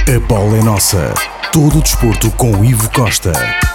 A bola é nossa. Todo o desporto com Ivo Costa.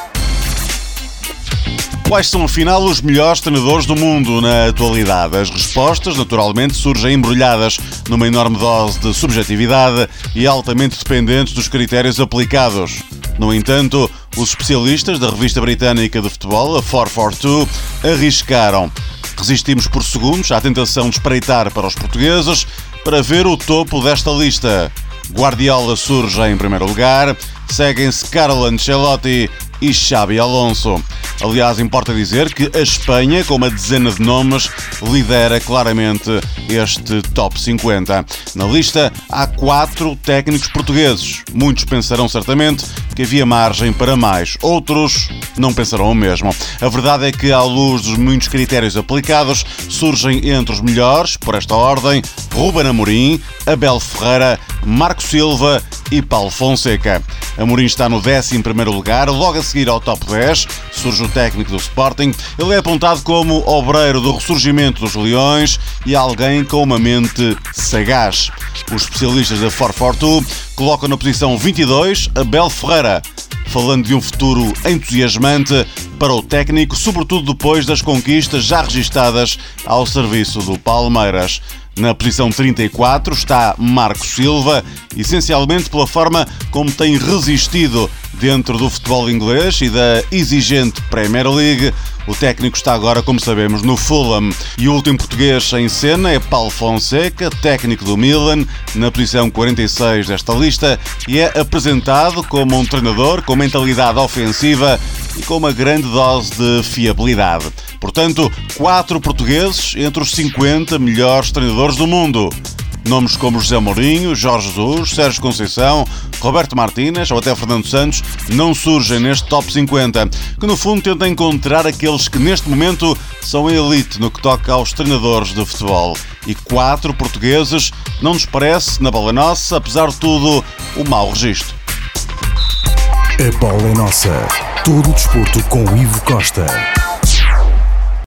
Quais são, afinal, os melhores treinadores do mundo na atualidade? As respostas, naturalmente, surgem embrulhadas numa enorme dose de subjetividade e altamente dependentes dos critérios aplicados. No entanto, os especialistas da revista britânica de futebol, a 442, arriscaram. Resistimos por segundos à tentação de espreitar para os portugueses para ver o topo desta lista. Guardiola surge em primeiro lugar, seguem-se Carlo Ancelotti e Xabi Alonso. Aliás, importa dizer que a Espanha, com uma dezena de nomes, lidera claramente este top 50. Na lista há 4 técnicos portugueses. Muitos pensarão certamente que havia margem para mais. Outros não pensarão o mesmo. A verdade é que, à luz dos muitos critérios aplicados, surgem entre os melhores, por esta ordem, Ruben Amorim, Abel Ferreira, Marco Silva e Paulo Fonseca. Amorim está no 11º lugar, logo a seguir ao top 10, surge o técnico do Sporting. Ele é apontado como obreiro do ressurgimento dos Leões e alguém com uma mente sagaz. Os especialistas da 442 colocam na posição 22 Abel Ferreira, falando de um futuro entusiasmante para o técnico, sobretudo depois das conquistas já registadas ao serviço do Palmeiras. Na posição 34 está Marco Silva, essencialmente pela forma como tem resistido dentro do futebol inglês e da exigente Premier League. O técnico está agora, como sabemos, no Fulham. E o último português em cena é Paulo Fonseca, técnico do Milan, na posição 46 desta lista, e é apresentado como um treinador com mentalidade ofensiva e com uma grande dose de fiabilidade. Portanto, 4 portugueses entre os 50 melhores treinadores do mundo. Nomes como José Mourinho, Jorge Jesus, Sérgio Conceição, Roberto Martínez ou até Fernando Santos não surgem neste top 50, que no fundo tenta encontrar aqueles que neste momento são a elite no que toca aos treinadores de futebol. E 4 portugueses não nos parece, na bola nossa, apesar de tudo, um mau registro. A bola é nossa. Todo o desporto com Ivo Costa.